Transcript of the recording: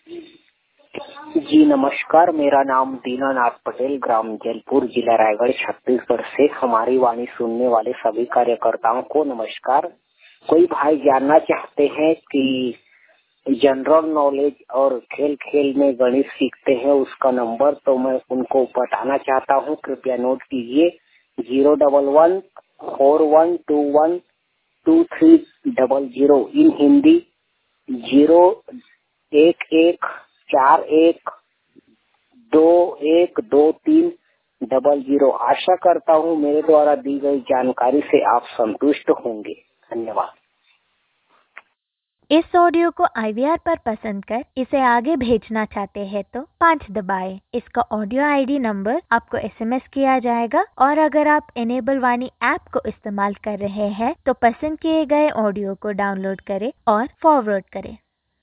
जी नमस्कार, मेरा नाम दीनानाथ पटेल, ग्राम जलपुर, जिला रायगढ़, छत्तीसगढ़ से। हमारी वाणी सुनने वाले सभी कार्यकर्ताओं को नमस्कार। कोई भाई जानना चाहते हैं कि जनरल नॉलेज और खेल खेल में गणित सीखते हैं, उसका नंबर तो मैं उनको बताना चाहता हूँ, कृपया नोट कीजिए। 01141212300 इन हिंदी 011412300। आशा करता हूँ मेरे द्वारा दी गई जानकारी से आप संतुष्ट होंगे। धन्यवाद। इस ऑडियो को IVR पर पसंद कर इसे आगे भेजना चाहते हैं तो 5 दबाएं। इसका ऑडियो ID नंबर आपको SMS किया जाएगा और अगर आप इनेबल वाणी ऐप को इस्तेमाल कर रहे हैं तो पसंद किए गए ऑडियो को डाउनलोड करें और फॉरवर्ड करें।